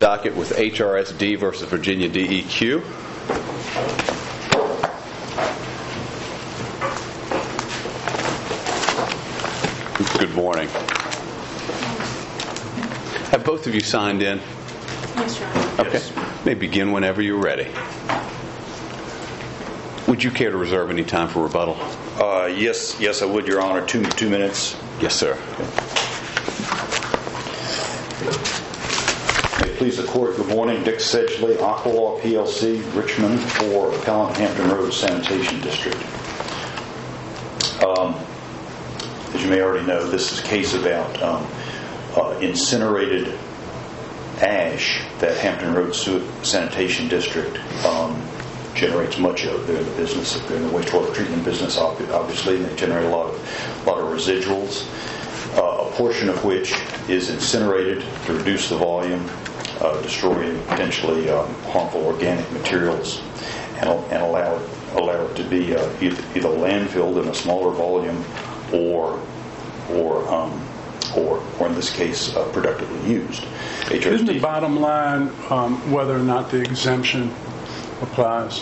docket with HRSD versus Virginia DEQ. Good morning. Have both of you signed in? Yes, Your Honor. Okay. May begin whenever you're ready. Would you care to reserve any time for rebuttal? Yes, I would, Your Honor. Two minutes. Yes, sir. May it please the Court, good morning. Dick Sedgley, Aqualaw PLC, Richmond, for Appellant Hampton Roads Sanitation District. As you may already know, this is a case about incinerated ash that Hampton Roads Sanitation District generates much of. They're in the business, they're in the wastewater treatment business, obviously, and they generate a lot of residuals, a portion of which is incinerated to reduce the volume, destroying potentially harmful organic materials, and allow it to be either landfilled in a smaller volume or in this case, productively used. Isn't the bottom line whether or not the exemption applies?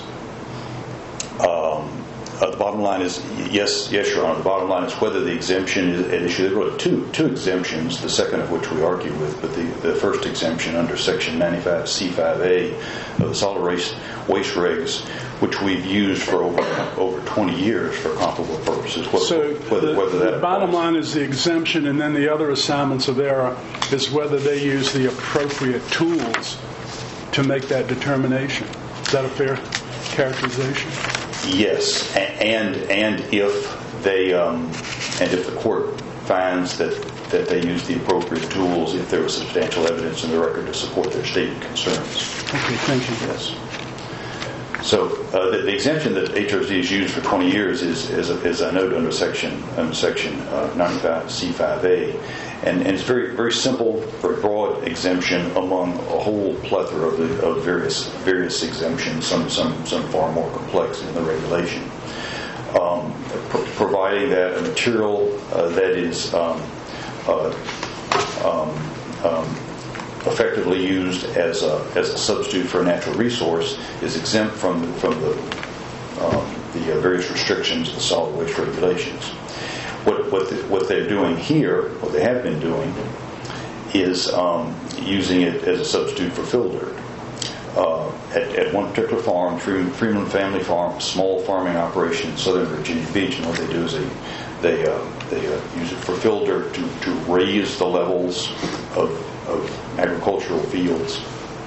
The bottom line is yes, Your Honor. The bottom line is whether the exemption is at issue. There are two exemptions, the second of which we argue with, but the first exemption under Section 95C5A of the solid waste regs, which we've used for over 20 years for comparable purposes. The bottom line is the exemption, and then the other assignments of error is whether they use the appropriate tools to make that determination. Is that a fair characterization? Yes, and if the court finds that they use the appropriate tools, if there was substantial evidence in the record to support their stated concerns. Okay, thank you. Yes. So the exemption that HRSD has used for 20 years is as I noted, under Section 95C5A, and it's very, very simple, very broad exemption among a whole plethora of various exemptions, some far more complex in the regulation, providing that a material that is effectively used as a substitute for a natural resource is exempt from the various restrictions of the solid waste regulations. What they're doing here, what they have been doing, is using it as a substitute for fill dirt. At one particular farm, Freeman Family Farm, a small farming operation in southern Virginia Beach, and what they do is they use it for fill dirt to raise the levels of agricultural fields.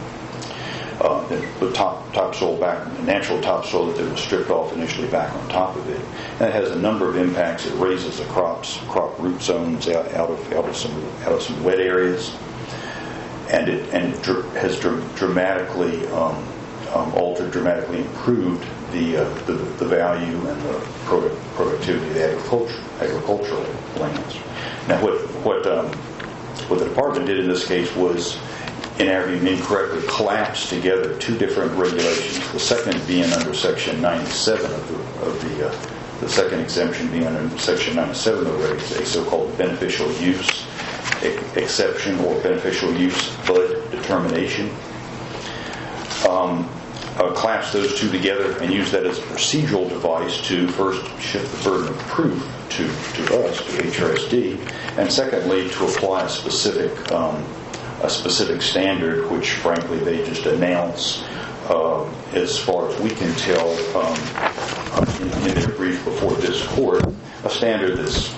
The topsoil back, natural topsoil that was stripped off initially back on top of it. And it has a number of impacts. It raises the crop root zones out of some wet areas, and it has dramatically altered, dramatically improved the value and the productivity of the agricultural lands. Now, what the department did in this case was, in our view, incorrectly collapsed together two different regulations. The second being under Section 97 of the second exemption being under Section 97 of the regs, a so-called beneficial use exception or beneficial use bud determination. Collapse those two together and use that as a procedural device to first shift the burden of proof to us, to HRSD, and secondly to apply a specific standard, which frankly they just announce, as far as we can tell, in their brief before this court, a standard that's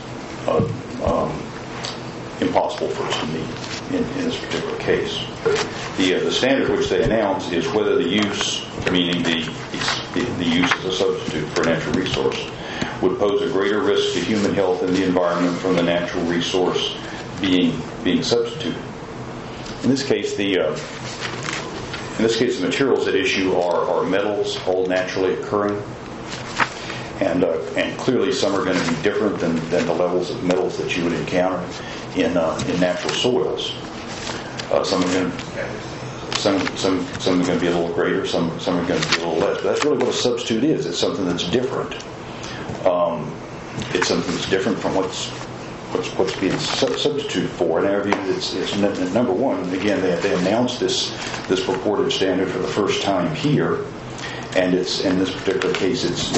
impossible for us to meet in this particular case. The standard which they announce is whether the use, meaning the use as a substitute for a natural resource, would pose a greater risk to human health and the environment from the natural resource being substituted. In this case, the materials at issue are metals, all naturally occurring, and clearly some are going to be different than the levels of metals that you would encounter in natural soils. Some are going to be a little greater, some are going to be a little less. But that's really what a substitute is. It's something that's different. It's something that's different from what's what's being substituted for. In our view, it's number one. Again, they announced this purported standard for the first time here, and it's in this particular case, it's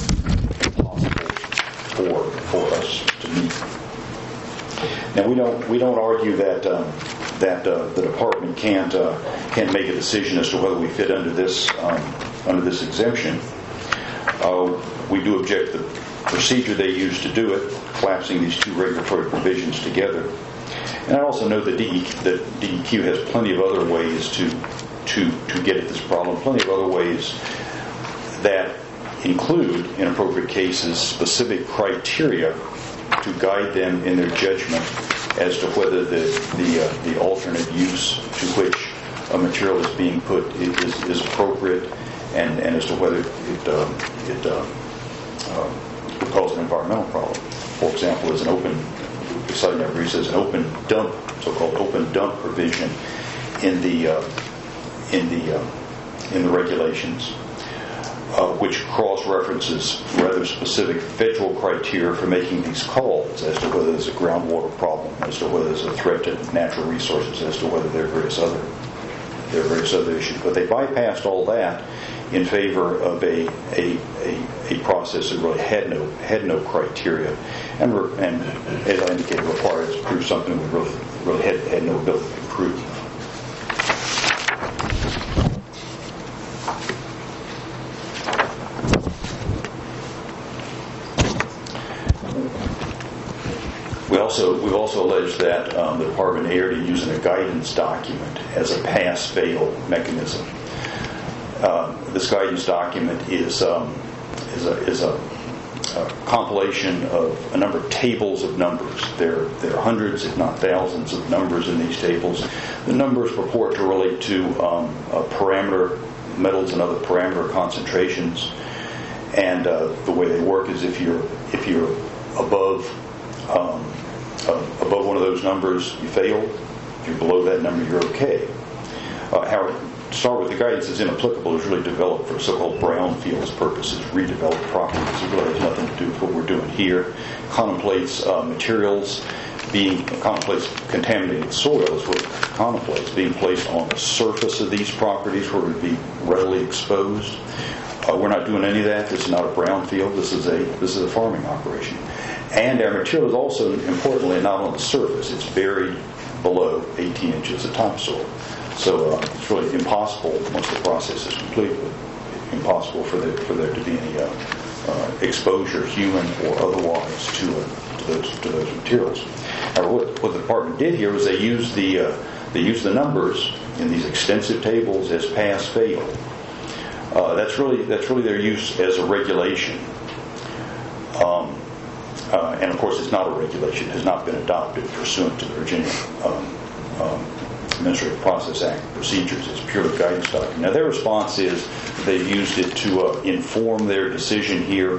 impossible for us to meet. Now we don't argue that the department can't make a decision as to whether we fit under this exemption. We do object to the procedure they use to do it, collapsing these two regulatory provisions together. And I also know that DEQ has plenty of other ways to get at this problem, plenty of other ways that include, in appropriate cases, specific criteria to guide them in their judgment as to whether the alternate use to which a material is being put is appropriate, and as to whether it would cause an environmental problem. For example, there's an open, citing our brief, says an open dump, so-called open dump provision in the regulations, which cross-references rather specific federal criteria for making these calls as to whether there's a groundwater problem, as to whether there's a threat to natural resources, as to whether there are various other issues. But they bypassed all that in favor of a process that really had no criteria, and as I indicated, required us to prove something we really had no ability to prove. We've also alleged that the department erred in using a guidance document as a pass-fail mechanism. This guidance document is a compilation of a number of tables of numbers. There are hundreds, if not thousands, of numbers in these tables. The numbers purport to relate to parameter metals and other parameter concentrations. And the way they work is if you're above one of those numbers, you fail. If you're below that number, you're okay. However, to start with, the guidance is inapplicable. It's really developed for so-called brownfields purposes, redeveloped properties. It really has nothing to do with what we're doing here. Contemplates contaminated soil is what it contemplates, being placed on the surface of these properties where it would be readily exposed. We're not doing any of that. This is not a brownfield. This is a farming operation. And our material is also, importantly, not on the surface. It's buried below 18 inches of topsoil. So it's really impossible, once the process is complete, impossible for there to be any exposure, human or otherwise, to those materials. Now, what the department did here was they used the numbers in these extensive tables as pass-fail. That's really their use as a regulation. And of course, it's not a regulation. It has not been adopted pursuant to the Virginia Administrative Process Act procedures. It's purely a guidance document. Now, their response is they've used it to inform their decision here,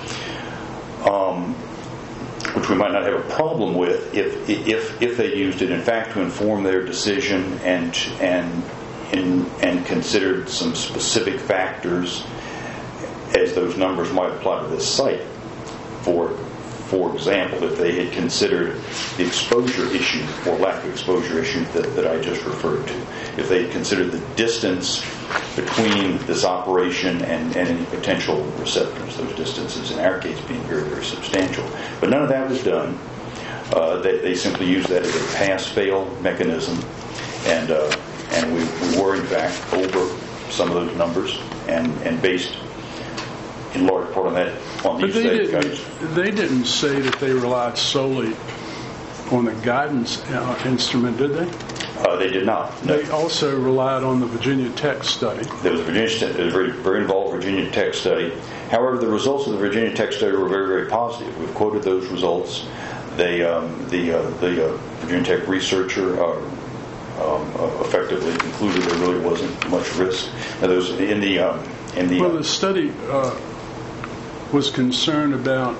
which we might not have a problem with if they used it, in fact, to inform their decision and considered some specific factors as those numbers might apply to this site. For example, if they had considered the exposure issue or lack of exposure issue that I just referred to, if they had considered the distance between this operation and any potential receptors, those distances in our case being very, very substantial. But none of that was done. They simply used that as a pass-fail mechanism, and we were in fact over some of those numbers and based in large part on that. But they didn't say that they relied solely on the guidance instrument, did they? They did not. No. They also relied on the Virginia Tech study. There was a very, very involved Virginia Tech study. However, the results of the Virginia Tech study were very, very positive. We've quoted those results. The Virginia Tech researcher effectively concluded there really wasn't much risk. Now, there was the study was concerned about.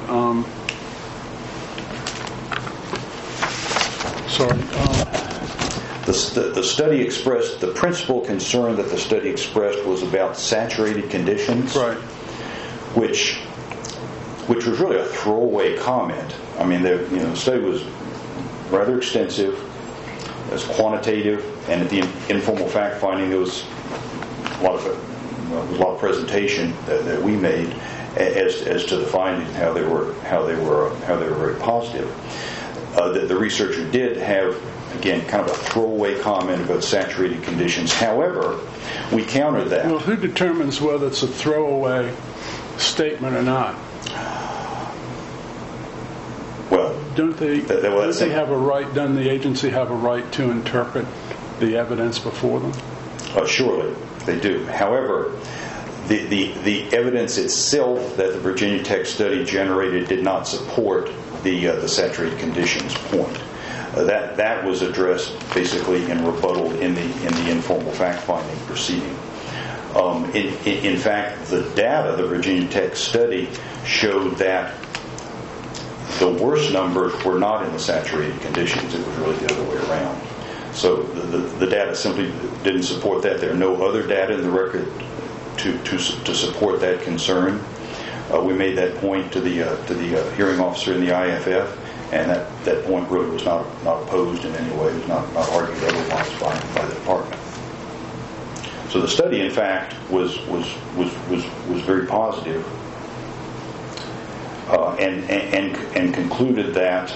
The study expressed, the principal concern that the study expressed was about saturated conditions, right? Which which was really a throwaway comment. I mean, the study was rather extensive, it was quantitative, and at the informal fact finding, there was a lot of presentation that we made as to the findings and how they were very positive. The researcher did have, again, kind of a throwaway comment about saturated conditions. However, we countered that. Well, who determines whether it's a throwaway statement or not? Well, Doesn't the agency have a right to interpret the evidence before them? Surely they do. However, the evidence itself that the Virginia Tech study generated did not support the saturated conditions point. That was addressed basically in rebuttal in the informal fact-finding proceeding. In fact, the data, the Virginia Tech study, showed that the worst numbers were not in the saturated conditions. It was really the other way around. So the data simply didn't support that. There are no other data in the record to support that concern. We made that point to the hearing officer in the IFF, and that point really was not opposed in any way. It was not argued otherwise by the department. So the study, in fact, was very positive, and concluded that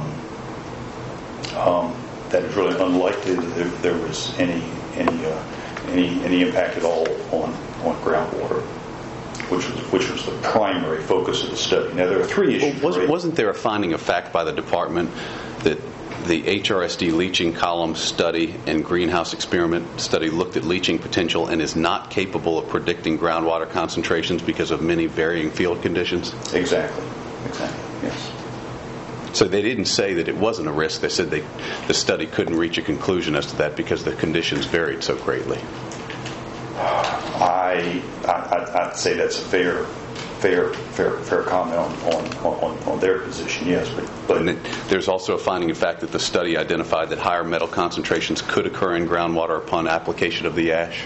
that it's really unlikely that there was any impact at all on groundwater, which was the primary focus of the study. Now there are three issues. Wasn't there a finding of fact by the department that the HRSD leaching column study and greenhouse experiment study looked at leaching potential and is not capable of predicting groundwater concentrations because of many varying field conditions? Exactly, yes. So they didn't say that it wasn't a risk. They said the study couldn't reach a conclusion as to that because the conditions varied so greatly. I'd say that's a fair comment on their position, yes. But there's also a finding of fact that the study identified that higher metal concentrations could occur in groundwater upon application of the ash.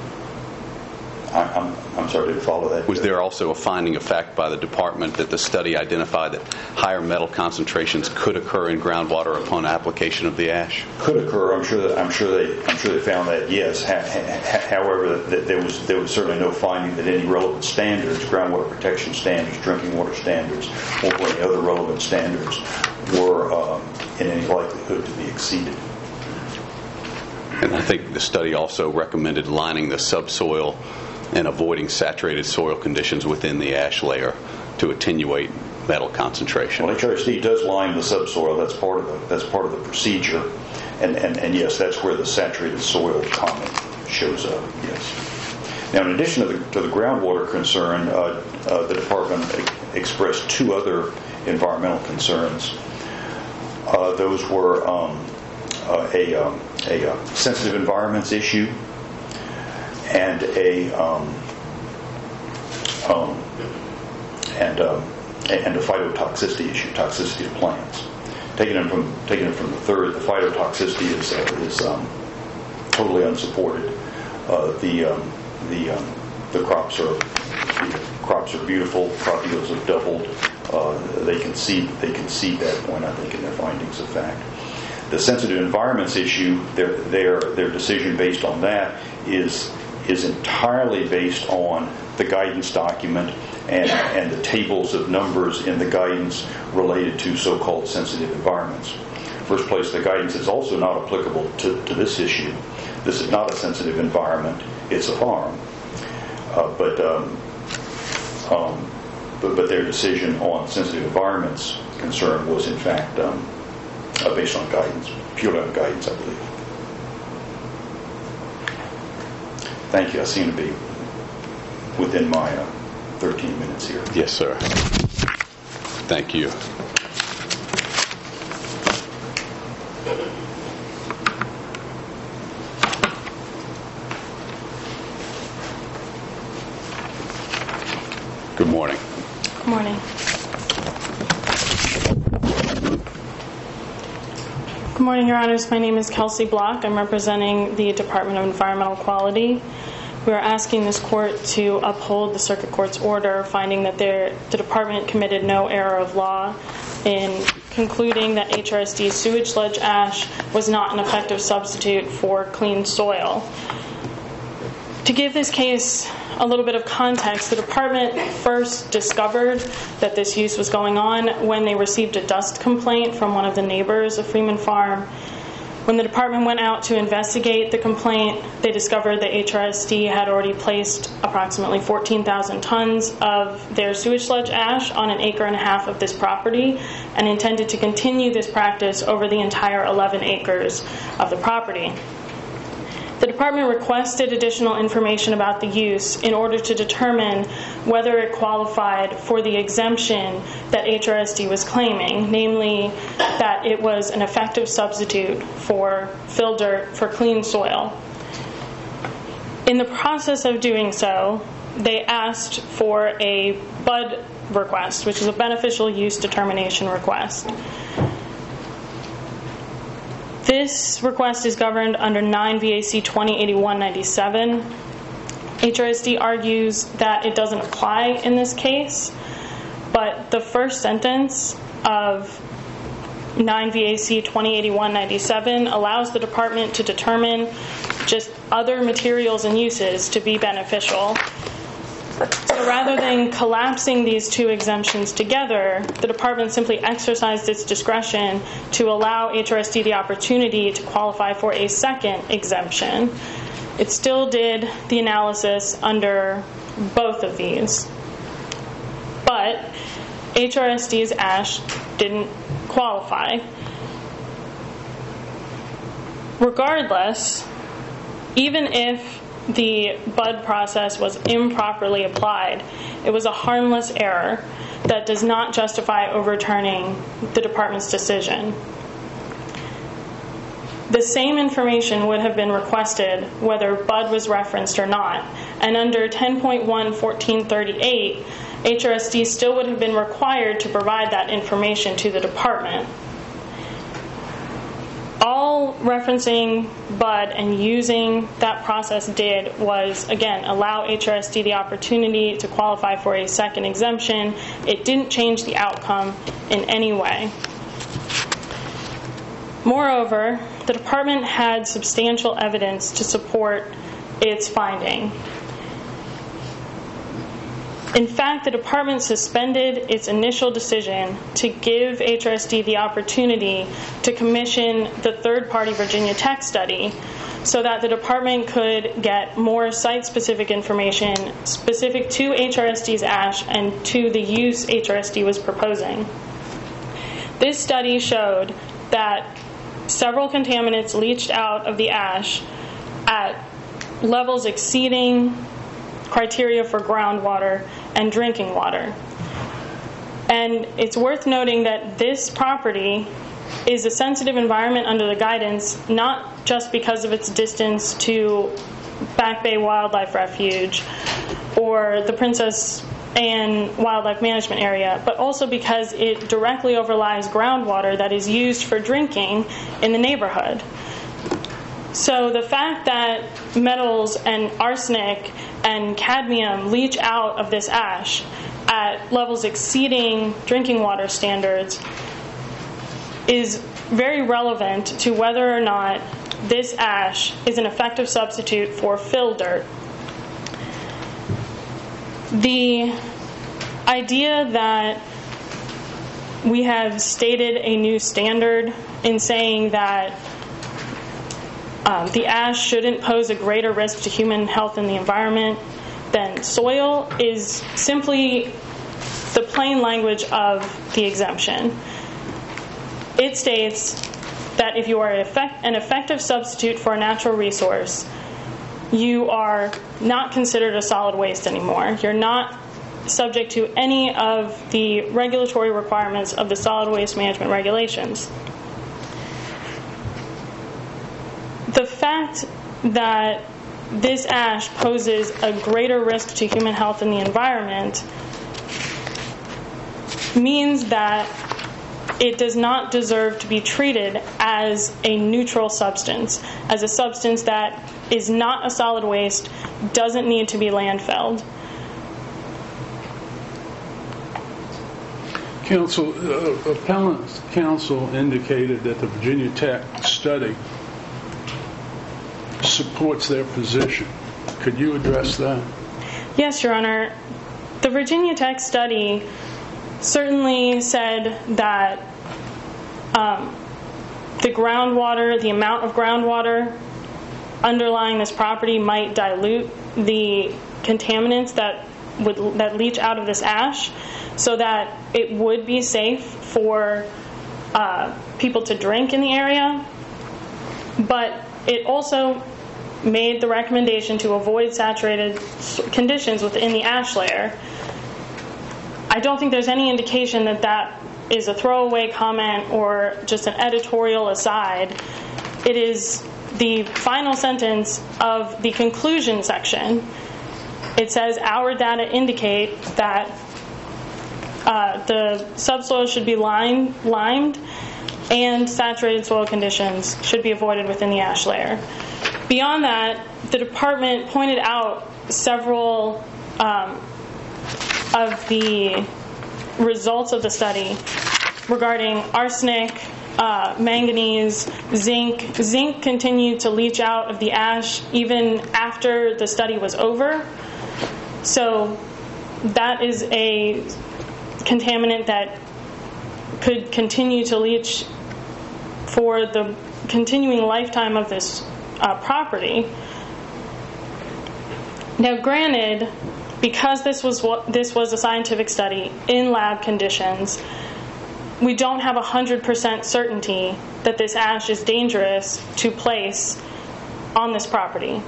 I'm sorry, to follow that. Was there also a finding of fact by the department that the study identified that higher metal concentrations could occur in groundwater upon application of the ash? Could occur. I'm sure they found that. Yes. However, there was certainly no finding that any relevant standards, groundwater protection standards, drinking water standards, or any other relevant standards were in any likelihood to be exceeded. And I think the study also recommended lining the subsoil and avoiding saturated soil conditions within the ash layer to attenuate metal concentration. Well, HRSD does line the subsoil. That's part of the procedure, and yes, that's where the saturated soil comment shows up. Yes. Now, in addition to the groundwater concern, the department expressed two other environmental concerns. Those were a sensitive environments issue and a phytotoxicity issue, toxicity of plants. Taking it from the third, the phytotoxicity is totally unsupported. The crops are beautiful. Crop yields have doubled. They concede that point, I think, in their findings of fact. The sensitive environments issue, their decision based on that is entirely based on the guidance document and the tables of numbers in the guidance related to so-called sensitive environments. First place, the guidance is also not applicable to this issue. This is not a sensitive environment; it's a farm. But their decision on sensitive environments concern was in fact based on guidance, purely on guidance, I believe. Thank you. I seem to be within my 13 minutes here. Yes, sir. Thank you. Good morning. Good morning. Good morning, Your Honors. My name is Kelsey Block. I'm representing the Department of Environmental Quality. We are asking this court to uphold the circuit court's order finding that the department committed no error of law in concluding that HRSD's sewage sludge ash was not an effective substitute for clean soil. To give this case a little bit of context, the department first discovered that this use was going on when they received a dust complaint from one of the neighbors of Freeman Farm. When the department went out to investigate the complaint, they discovered that HRSD had already placed approximately 14,000 tons of their sewage sludge ash on an acre and a half of this property and intended to continue this practice over the entire 11 acres of the property. The department requested additional information about the use in order to determine whether it qualified for the exemption that HRSD was claiming, namely that it was an effective substitute for fill dirt for clean soil. In the process of doing so, they asked for a BUD request, which is a beneficial use determination request. This request is governed under 9 VAC 2081-97. HRSD argues that it doesn't apply in this case, but the first sentence of 9 VAC 2081-97 allows the department to determine just other materials and uses to be beneficial. So rather than collapsing these two exemptions together, the department simply exercised its discretion to allow HRSD the opportunity to qualify for a second exemption. It still did the analysis under both of these, but HRSD's ash didn't qualify. Regardless, even if the BUD process was improperly applied, it was a harmless error that does not justify overturning the department's decision. The same information would have been requested whether BUD was referenced or not, and under 10.1.1438, HRSD still would have been required to provide that information to the department. All referencing BUD and using that process did was, again, allow HRSD the opportunity to qualify for a second exemption. It didn't change the outcome in any way. Moreover, the department had substantial evidence to support its finding. In fact, the department suspended its initial decision to give HRSD the opportunity to commission the third-party Virginia Tech study so that the department could get more site-specific information specific to HRSD's ash and to the use HRSD was proposing. This study showed that several contaminants leached out of the ash at levels exceeding criteria for groundwater and drinking water. And it's worth noting that this property is a sensitive environment under the guidance, not just because of its distance to Back Bay Wildlife Refuge or the Princess Anne Wildlife Management Area, but also because it directly overlies groundwater that is used for drinking in the neighborhood. So the fact that metals and arsenic and cadmium leach out of this ash at levels exceeding drinking water standards is very relevant to whether or not this ash is an effective substitute for fill dirt. The idea that we have stated a new standard in saying that the ash shouldn't pose a greater risk to human health and the environment than soil is simply the plain language of the exemption. It states that if you are an effective substitute for a natural resource, you are not considered a solid waste anymore. You're not subject to any of the regulatory requirements of the solid waste management regulations. The fact that this ash poses a greater risk to human health and the environment means that it does not deserve to be treated as a neutral substance, as a substance that is not a solid waste, doesn't need to be landfilled. Counsel, appellant's counsel indicated that the Virginia Tech study supports their position. Could you address that? Yes, Your Honor. The Virginia Tech study certainly said that the groundwater, the amount of groundwater underlying this property might dilute the contaminants that leach out of this ash, so that it would be safe for people to drink in the area. But it also made the recommendation to avoid saturated conditions within the ash layer. I don't think there's any indication that that is a throwaway comment or just an editorial aside. It is the final sentence of the conclusion section. It says, our data indicate that the subsoil should be limed and saturated soil conditions should be avoided within the ash layer. Beyond that, the department pointed out several of the results of the study regarding arsenic, manganese, zinc. Zinc continued to leach out of the ash even after the study was over. So that is a contaminant that could continue to leach for the continuing lifetime of this property. Now, granted, because this was a scientific study in lab conditions, we don't have 100% certainty that this ash is dangerous to place on this property.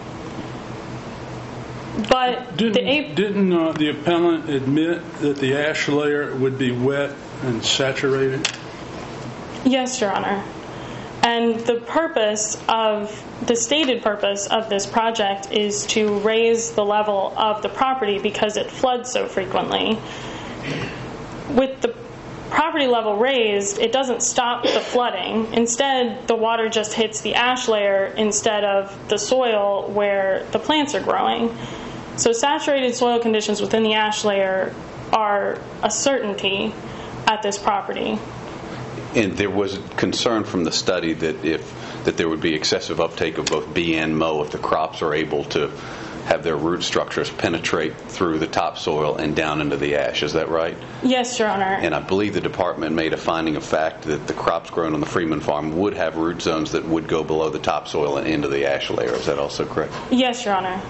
But didn't the appellant admit that the ash layer would be wet and saturated? Yes, Your Honor. And the stated purpose of this project is to raise the level of the property because it floods so frequently. With the property level raised, it doesn't stop the flooding. Instead, the water just hits the ash layer instead of the soil where the plants are growing. So saturated soil conditions within the ash layer are a certainty at this property. And there was concern from the study that there would be excessive uptake of both bee and mow if the crops are able to have their root structures penetrate through the topsoil and down into the ash. Is that right? Yes, Your Honor. And I believe the department made a finding of fact that the crops grown on the Freeman farm would have root zones that would go below the topsoil and into the ash layer. Is that also correct? Yes, Your Honor.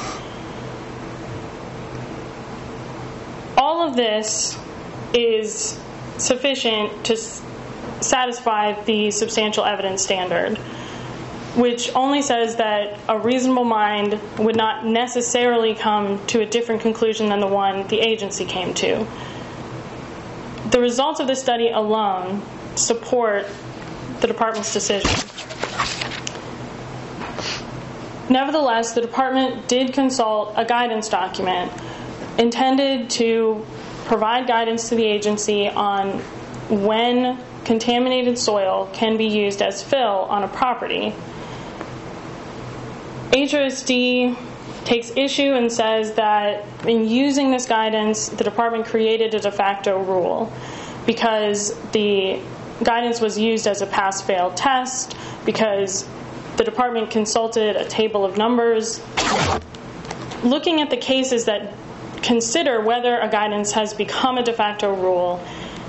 All of this is sufficient to satisfy the substantial evidence standard, which only says that a reasonable mind would not necessarily come to a different conclusion than the one the agency came to. The results of the study alone support the department's decision. Nevertheless, the department did consult a guidance document intended to provide guidance to the agency on when contaminated soil can be used as fill on a property. HRSD takes issue and says that in using this guidance, the department created a de facto rule because the guidance was used as a pass-fail test, because the department consulted a table of numbers. Looking at the cases that consider whether a guidance has become a de facto rule,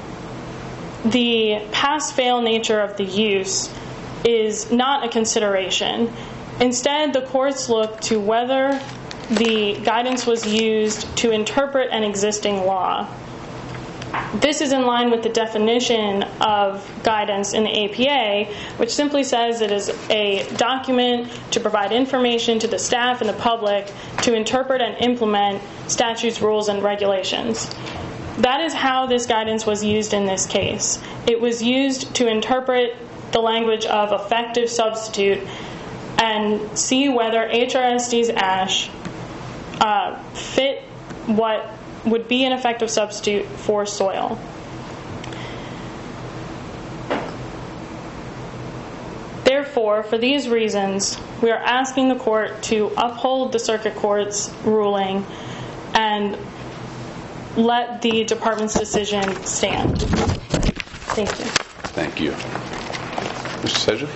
the pass-fail nature of the use is not a consideration. Instead, the courts look to whether the guidance was used to interpret an existing law. This is in line with the definition of guidance in the APA, which simply says it is a document to provide information to the staff and the public to interpret and implement statutes, rules, and regulations. That is how this guidance was used in this case. It was used to interpret the language of effective substitute and see whether HRSD's ash fit what would be an effective substitute for soil. Therefore, for these reasons, we are asking the court to uphold the circuit court's ruling and let the department's decision stand. Thank you. Thank you. Mr. Sedgwick?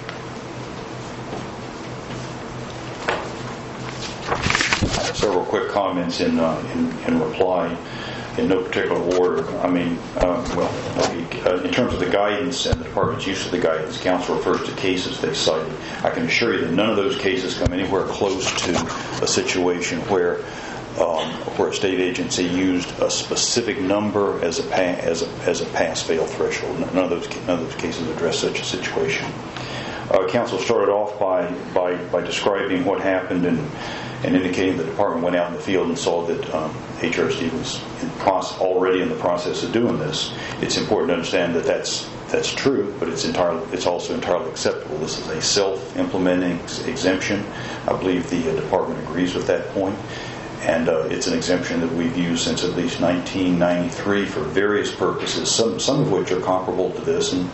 Several quick comments in reply, in no particular order. I mean, in terms of the guidance and the department's use of the guidance, counsel refers to cases they cited. I can assure you that none of those cases come anywhere close to a situation where a state agency used a specific number as a pass-fail threshold. None of those cases address such a situation. Counsel started off by describing what happened and indicating the department went out in the field and saw that HRSD was already in the process of doing this. It's important to understand that that's true, but it's also entirely acceptable. This is a self-implementing exemption. I believe the department agrees with that point. And it's an exemption that we've used since at least 1993 for various purposes, some of which are comparable to this, and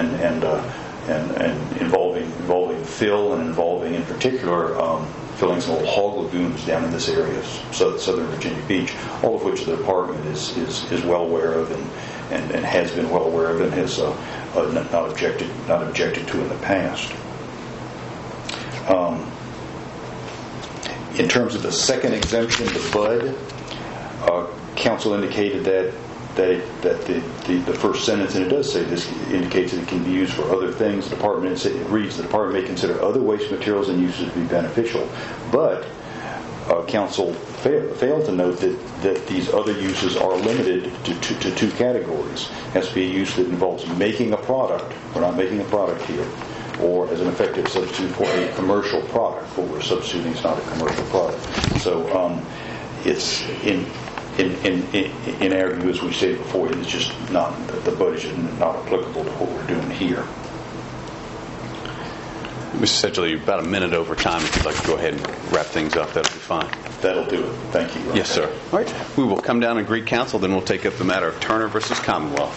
involving fill and involving, in particular, filling some old hog lagoons down in this area of southern Virginia Beach, all of which the department is well aware of and has been well aware of and has not objected to in the past. In terms of the second exemption, the BUD, counsel indicated that the first sentence, and it does say this, indicates that it can be used for other things. It reads, the department may consider other waste materials and uses to be beneficial. But counsel failed to note that these other uses are limited to two categories. It has to be a use that involves making a product. We're not making a product here. Or as an effective substitute for a commercial product. What we're substituting is not a commercial product. So it's in our view, as we stated before, it's just not, the BUD is not applicable to what we're doing here. Mr. Sedgley, about a minute over time. If you'd like to go ahead and wrap things up, that'll be fine. That'll do it. Thank you. Yes, sir. All right. We will come down and greet counsel, then we'll take up the matter of Turner versus Commonwealth.